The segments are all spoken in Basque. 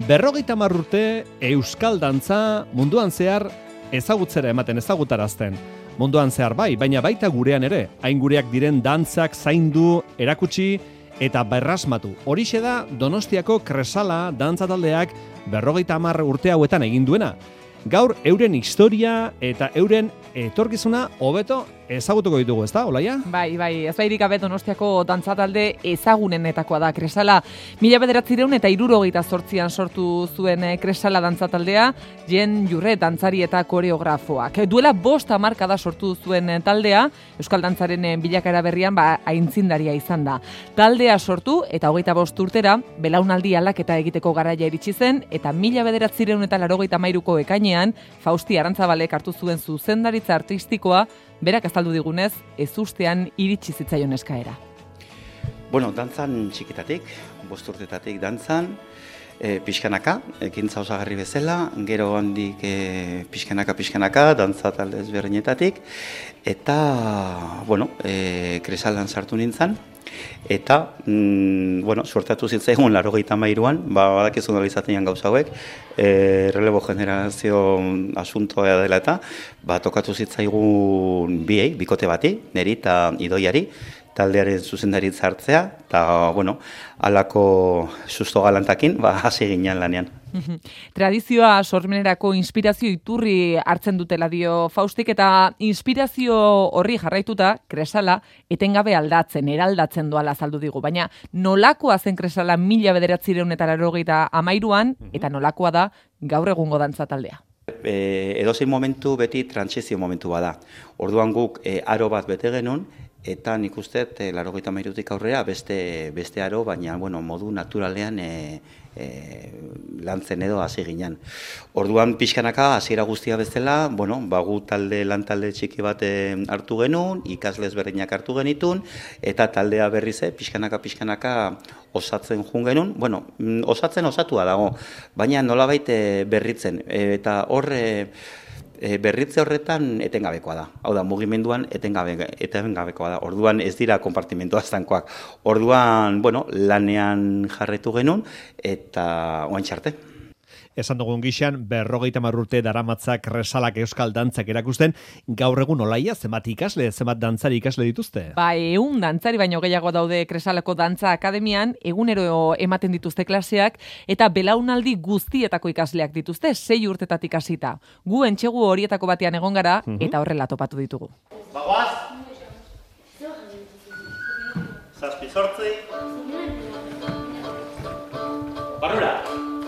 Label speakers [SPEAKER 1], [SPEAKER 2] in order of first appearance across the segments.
[SPEAKER 1] 50 urte euskal dantza munduan zehar ezagutzera ematen, ezagutarazten. Munduan zehar bai, baina baita gurean ere, hain gureak diren dantzak zaindu, erakutsi eta berrasmatu. Horixe da Donostiako Kresala dantza taldeak 50 urte hauetan egin duena. Gaur euren historia eta euren etorkizuna hobeto ezagutuko ditugu, ezta, Olaia?
[SPEAKER 2] Bai, ez bairik gabe Donostiako dantza talde ezagunenetakoa da Kresala. 1978an sortu zuen Kresala dantza taldea, Jen Jurre dantzari eta koreografoak. Duela 5 hamarkada sortu zuen taldea, euskal dantzaren bilakaera berrian aintzindaria izan da. Taldea sortu eta 25 urtera, belaunaldi aldaketa egiteko garaia iritsi zen, eta 1983ko ekainean, Fausti Arantzabalek hartu zuen zuzendaritza artistikoa, berak azaldu digunez, ezustean iritsi zitzaion eskaera.
[SPEAKER 3] Bueno, dantzan txikitatik, 5 urtetatik dantzan, pixkanaka, ekintza osagarri bezala, gero handik pixkanaka, dantza talde ezberdinetatik, eta, bueno, Kresalan sartu nintzen, eta, suertatu zitzaigun 83an, badakizu nola izatean gauza hauek, relebo generazio asuntoa dela eta, tokatu zitzaigun bikote bati, niri eta Idoiari, taldearen zuzendaritza hartzea, eta, halako susto galantakin, hasi ginen lanean.
[SPEAKER 2] Tradizioa sormenerako inspirazio iturri hartzen dutela dio Faustik, eta inspirazio horri jarraituta, Kresala, etengabe eraldatzen doala azaldu digu. Baina nolakoa zen Kresala 1983an, eta nolakoa da gaur egungo dantza taldea?
[SPEAKER 3] Edozein momentu beti trantsizio momentu bada. Orduan guk aro bat bete genuen, eta nik uste 83tik aurrera beste aro, baina modu naturalean lantzen edo hasi ginen. Orduan pixkanaka hasiera guztia bezala, gu lan talde txiki bat hartu genuen, ikasle ezberdinak hartu genitun, eta taldea berriz pixkanaka osatzen jun genuen. Osatua dago, baina nolabait berritzen, eta berritze horretan etengabekoa da. Hau da, mugimenduan etengabekoa da. Orduan ez dira konpartimentoa estankoak. Orduan, lanean jarretu genuen eta oain txarte.
[SPEAKER 1] Esan dugun gixan, 50 urte daramatzak Kresalak euskal dantzak erakusten, gaur egun Olaia, zenbat dantzari ikasle dituzte?
[SPEAKER 2] 100 dantzari baino gehiago daude Kresalako dantza akademian, egunero ematen dituzte klaseak, eta belaunaldi guztietako ikasleak dituzte, 6 urtetatik hasita. Gu entxegu horietako batean egon gara, eta horrela topatu ditugu.
[SPEAKER 3] Bagoaz! Zazpi sortzi! Barrura!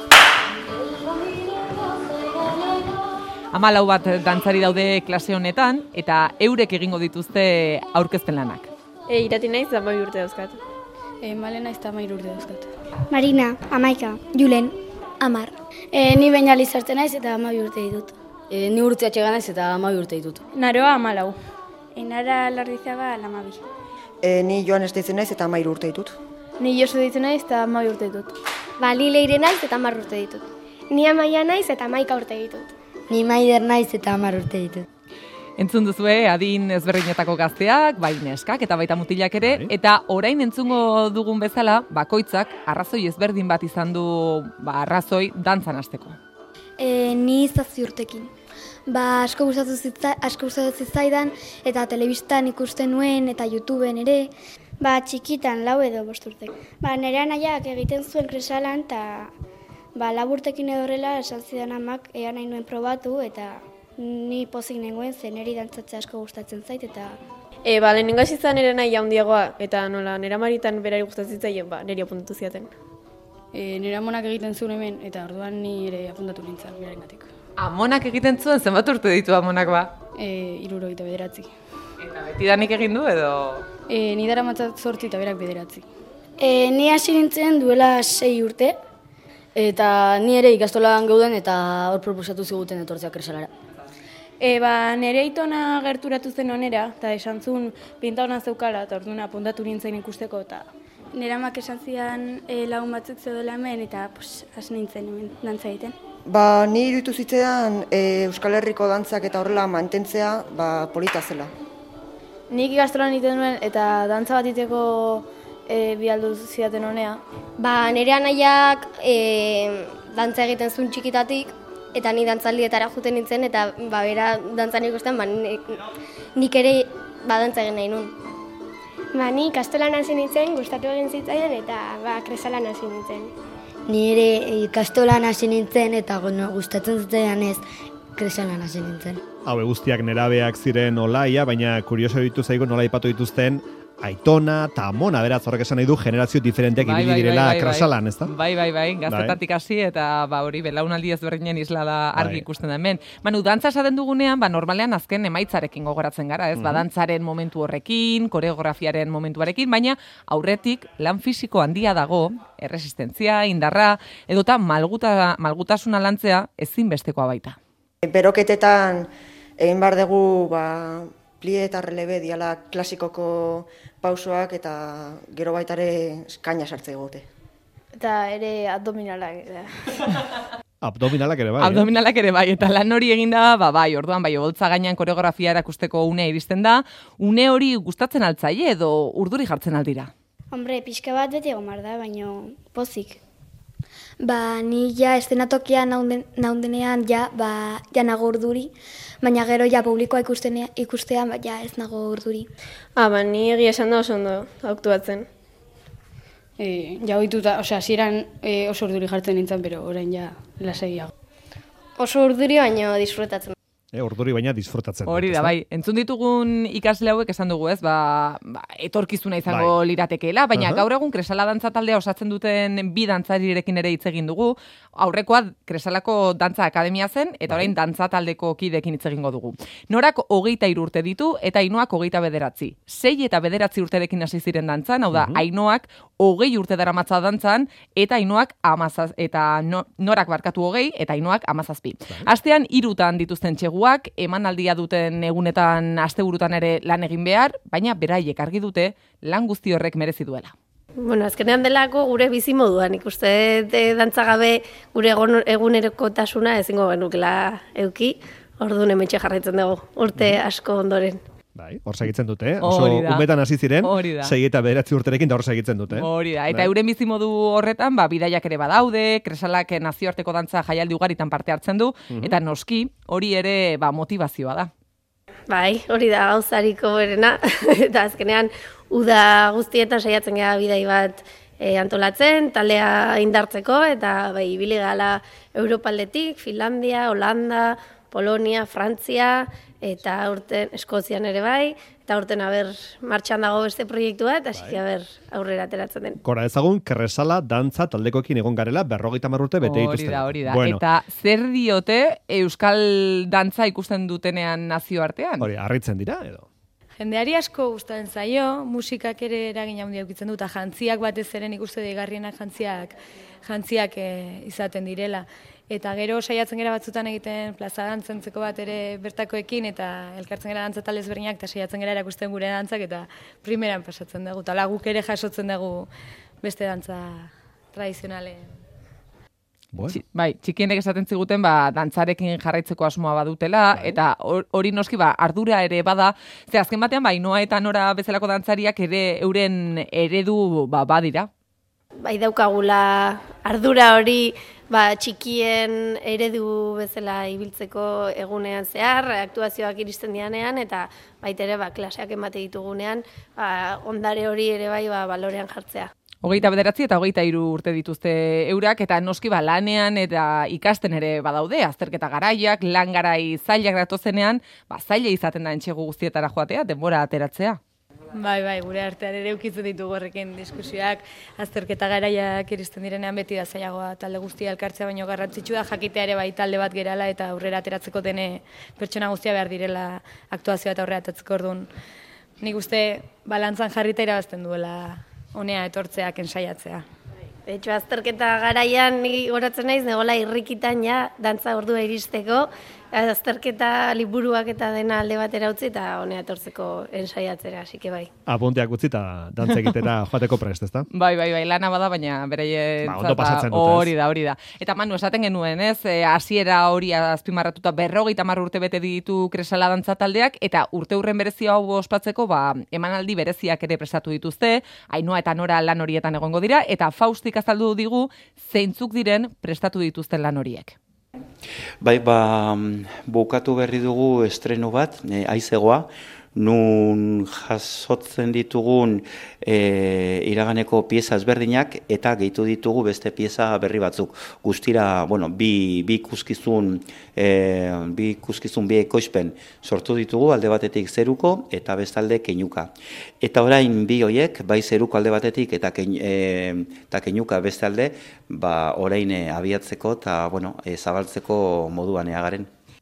[SPEAKER 2] 14 bat dantzari daude klase honetan, eta eurek egingo dituzte aurkezpen lanak.
[SPEAKER 4] Irati naiz, 12 urte dauzkat.
[SPEAKER 5] Male naiz, 13 urte dauzkat.
[SPEAKER 6] Marina, 11, Julen, 10.
[SPEAKER 7] Ni baina lizarte naiz eta 12 urte ditut.
[SPEAKER 5] Ni urtea txegan naiz eta 12 urte ditut.
[SPEAKER 4] Naroa 14.
[SPEAKER 7] Enara Lardizaba 12.
[SPEAKER 8] Ni Joan Esteizen naiz eta 13 urte ditut.
[SPEAKER 4] Ni Josu ditu naiz eta 12 urte ditut.
[SPEAKER 6] Ni Leire naiz eta 10 urte ditut.
[SPEAKER 7] Ni Amaia naiz eta 11 urte ditut.
[SPEAKER 6] Ni Maider naiz eta 10 urte ditut.
[SPEAKER 2] Entzun duzue, adin ezberdinetako gazteak, bai neskak eta baita mutilak ere, eta orain entzungo dugun bezala, bakoitzak arrazoi ezberdin bat izan du, arrazoi dantzan hasteko.
[SPEAKER 6] Ni 7 urtekin. Asko gustatu zitzaidan, eta telebistan ikusten nuen, eta YouTubeen ere.
[SPEAKER 7] Txikitan 4 edo 5 urtek. Nire anaiak egiten zuen Kresalan, eta 4 urtekin edo horrela esan zidan amak ea nahi nuen probatu, eta ni pozik nengoen zen niri dantzatzea asko gustatzen zait, eta...
[SPEAKER 4] Lehenengo izan nire nahi handiagoa, eta nola nire amaritan berari gustatzen zitzaien, niri apuntatu ziaten.
[SPEAKER 5] Nire amonak egiten zuen hemen, eta orduan ni ere apuntatu nintzen, berarengatik.
[SPEAKER 2] Amonak egiten zuen, zenbat urte ditu amonak ba?
[SPEAKER 5] 69.
[SPEAKER 2] Eta betidanik egin du edo?
[SPEAKER 5] Ni daramatzat 8 eta berak 9.
[SPEAKER 7] Ni hasi nintzen duela 6 urte.
[SPEAKER 5] Eta ni ere ikastolan geuden eta hor proposatu ziguten etortzea Kresalara.
[SPEAKER 4] Nire aitona gerturatu zen onera, eta esan zuen pinta hona zeukala, eta orduan apuntatu nintzen ikusteko, eta...
[SPEAKER 7] Nire amak esan zidan lagun batzuk zeudela hemen, eta hasi nintzen hemen dantza egiten.
[SPEAKER 8] Ni iruditu zitzaidan Euskal Herriko dantzak eta horrela mantentzea polita zela.
[SPEAKER 4] Nik ikastolan egiten nuen eta dantza bat iteko bialdu zidaten honea.
[SPEAKER 6] Nire anaiak
[SPEAKER 7] dantza egiten zuen txikitatik, eta ni dantzaldietara juten nintzen, eta bera dantzan ikusten, nik ere dantza egin nahi nun.
[SPEAKER 9] Ni ikastolan hasi nintzen, gustatu egin zitzaidan, eta kresalan hasi nintzen.
[SPEAKER 5] Ni ere ikastolan hasi nintzen, eta gustatzen zitzaidan ez, kresalan hasi nintzen.
[SPEAKER 1] Hau guztiak nerabeak ziren olaia, baina kurioso ditu zaigu nola aipatu dituzten Aitona eta Amona, beraz, horrek esan nahi du generazio diferenteak ibili direla kresalan, ezta?
[SPEAKER 2] Bai, gaztetatik hasi eta hori belaunaldi ezberdinen isla da argi ikusten da hemen. Manu, dantza esaten dugunean, normalean azken emaitzarekin gogoratzen gara, ez? Dantzaren momentu horrekin, koreografiaren momentuarekin, baina aurretik lan fisiko handia dago, erresistentzia, indarra, edota malgutasuna lantzea ezinbestekoa baita.
[SPEAKER 8] Beroketetan egin behar dugu plie eta relebe diala klasikoko pausoak eta gero baitare kaina sartze egote.
[SPEAKER 9] Eta ere abdominalak.
[SPEAKER 1] Abdominalak ere bai.
[SPEAKER 2] Abdominalak ere bai, eta lan hori eginda, orduan, oholtza gainean koreografia erakusteko unea iristen da, une hori gustatzen altzaile edo urduri jartzen aldira?
[SPEAKER 7] Hombre, pixka bat beti egon behar da, baino pozik.
[SPEAKER 6] Ni ja estenatokian naundenean ja nago urduri, baina gero ja publikoa ikustean ja ez nago urduri.
[SPEAKER 9] Ni egia esan da oso ondo aktuatzen.
[SPEAKER 4] Ja ohituta, hasieran oso urduri jartzen nintzen, pero orain ja lasaiago.
[SPEAKER 7] Oso urduri baino disfrutatzen.
[SPEAKER 1] Urduri baina disfrutatzen.
[SPEAKER 2] Hori da, bai. Entzun ditugun ikasle hauek esan dugu, ez? Etorkizuna izango liratekeela, baina gaur egun Kresala dantza taldea osatzen duten bi dantzarirekin ere hitz egin dugu. Aurrekoa Kresalako dantza akademia zen, eta orain dantza taldeko kideekin hitz egingo dugu. Norak 23 urte ditu, eta Ainoak 29. 6 eta 9 urterekin hasi ziren dantzan, hau da, Ainoak 20 urte daramatza dantzan, eta Ainoak 17, eta Norak 20, eta Ainoak 17. Astean 3 dituzten txeguak, emanaldia duten egunetan asteburutan ere lan egin behar, baina beraiek argi dute lan guzti horrek merezi duela.
[SPEAKER 9] Azkenean delako gure bizi moduan, ikuste dantzagabe gure egunerokotasuna ezingo genukela euki, orduan hementxe jarraitzen dugu, urte asko ondoren.
[SPEAKER 1] Hor segitzen dute, oso umetan hasi ziren, 6 eta 9 urterekin da hor segitzen dute.
[SPEAKER 2] Hori da, eta euren bizimodu horretan, bidaiak ere badaude, Kresalak nazioarteko dantza jaialdi ugaritan parte hartzen du, eta noski, hori ere motivazioa da.
[SPEAKER 9] Bai, hori da gauzariko berena, eta azkenean uda guztietan saiatzen gara bidai bat antolatzen, taldea indartzeko, eta ibili gala Europaldetik, Finlandia, Holanda, Polonia, Frantzia, eta urten Eskozian ere bai, eta urten martxan dago beste proiektu bat, hasi aurrera ateratzen den.
[SPEAKER 1] Gora ezagun, Kresala dantza taldekoekin egon garela 50 urte bete dituzten.
[SPEAKER 2] Hori da. Bueno. Eta zer diote euskal dantza ikusten dutenean nazioartean?
[SPEAKER 1] Hori, harritzen dira edo?
[SPEAKER 4] Jendeari asko gustatzen zaio, musikak ere eragin handia ukitzen du, eta jantziak batez eren ikuste deigarrienak jantziak izaten direla. Eta gero saiatzen gara batzutan egiten plaza dantzentzeko bat ere bertakoekin, eta elkartzen gara dantza talde ezberdinak, eta saiatzen gara erakusten gure dantzak, eta primeran pasatzen dugu. Eta guk ere jasotzen dugu beste dantza tradizionalen.
[SPEAKER 2] Bai, txikienek esaten ziguten dantzarekin jarraitzeko asmoa badutela, eta hori noski ardura ere bada, ze azken batean Ainoa eta Nora bezalako dantzariak ere euren eredu badira.
[SPEAKER 9] Daukagula ardura hori txikien eredu bezala ibiltzeko egunean zehar, aktuazioak iristen dianean, eta baitere klaseak emate ditugunean, ondare hori ere balorean jartzea.
[SPEAKER 2] 29 eta 23 urte dituzte eurak, eta noski lanean eta ikasten ere badaude, azterketa garaiak, lan garai zailak datozenean, zaila izaten da entxegu guztietara joatea, denbora ateratzea.
[SPEAKER 4] Bai, gure artean ere ukitzen ditugu horrekin diskusioak, azterketa garaiak iristen direnean beti da zailagoa talde guztia elkartzea, baino garrantzitsu da jakitea ere talde bat gerala eta aurrera ateratzeko dene pertsona guztia behar direla aktuazioa eta aurrera ateratzeko orduan. Nik uste balantzan jarrita irabazten duela honea etortzeak ensaiatzea.
[SPEAKER 9] De hecho, azterketa garaian nik goratzen naiz, negola irrikitan dantza ordua iristeko, azterketa liburuak eta dena alde batera utzi eta honea etortzeko ensaiatzera, así que bai.
[SPEAKER 1] Apunteak utzi eta dantza egitera joateko prest, ezta?
[SPEAKER 2] Bai, lana bada, baina bereien
[SPEAKER 1] ondo pasatzen dute,
[SPEAKER 2] hori da. Eta Manu, esaten genuen, ez, hasiera hori azpimarratuta 50 urte bete ditu Kresala dantza taldeak, eta urte hurren berezia hau ospatzeko, emanaldi bereziak ere prestatu dituzte, Ainhoa eta Nora lan horietan egongo dira, eta Faustik azaldu digu zeintzuk diren prestatu dituzten lan horiek.
[SPEAKER 3] Bai, bukatu berri dugu estrenu bat, Aizegoa, nun jasotzen ditugun iraganeko pieza ezberdinak eta gehitu ditugu beste pieza berri batzuk. Guztira, bi ikuskizun, bi ekoizpen sortu ditugu, alde batetik zeruko eta bestalde keinuka. Eta orain bi hoiek, bai zeruko alde batetik eta keinuka bestalde, orain abiatzeko eta zabaltzeko moduan eagaren.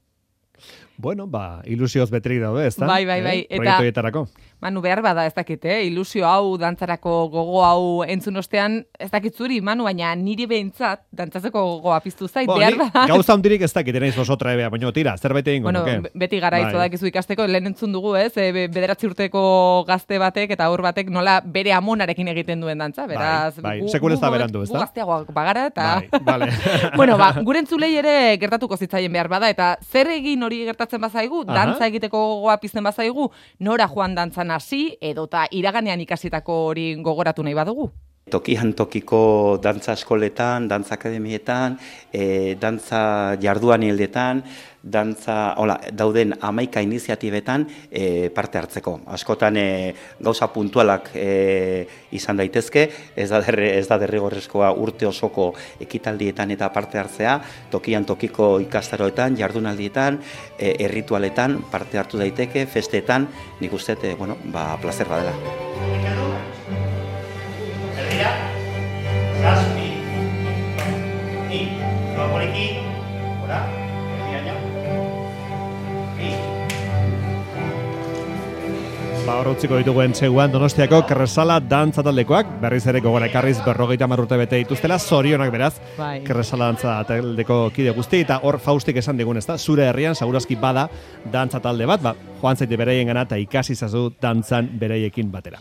[SPEAKER 1] Ilusioz beterik daude, ezta?
[SPEAKER 2] Bai.
[SPEAKER 1] Proiektu horietarako.
[SPEAKER 2] Manu, behar bada ez dakit, ilusio hau, dantzarako gogo hau entzun ostean, ez dakit zuri, Manu, baina niri behintzat, dantzatzeko gogoa piztu zait, behar bada.
[SPEAKER 1] Gauza hundirik ez dakit, naiz oso trebea, baina tira, zerbait egingo nuke.
[SPEAKER 2] Beti gara dakizu ikasteko, lehen entzun dugu, ez, 9 urteko gazte batek eta haur batek nola bere amonarekin egiten duen dantza, beraz.
[SPEAKER 1] Bai, sekul ez da berandu, ez da?
[SPEAKER 2] Gu gazteagoak bagara, eta...
[SPEAKER 1] Vale.
[SPEAKER 2] Gure entzulei ere gertatuko zitzaien behar bada, eta zer egin hori gertatzen bazaigu, dantza egiteko gogoa pizten bazaigu, nora joan dantzan hasi edota iraganean ikasitako hori gogoratu nahi badugu.
[SPEAKER 3] Tokian tokiko dantza eskoletan, dantza akademietan, dantza jarduanildetan, dauden 11 iniziatibetan parte hartzeko. Askotan gauza puntualak izan daitezke, ez da derrigorrezkoa urte osoko ekitaldietan eta parte hartzea, tokian tokiko ikastaroetan, jardunaldietan, erritualetan parte hartu daiteke, festetan, nik uste, placer badela. Erdira, zazpi, ni, poliki, ora, erdiraino, ni.
[SPEAKER 1] Hor utziko ditugu entseguan Donostiako Kresala dantza taldekoak, berriz ere gogora ekarriz 50 urte bete dituztela, zorionak beraz, Kresala dantza taldeko kide guzti, eta hor Faustik esan digun, ezta? Zure herrian, segurazki bada dantza talde bat, joan zaite bereien gana eta ikasi zazu dantzan bereiekin batera.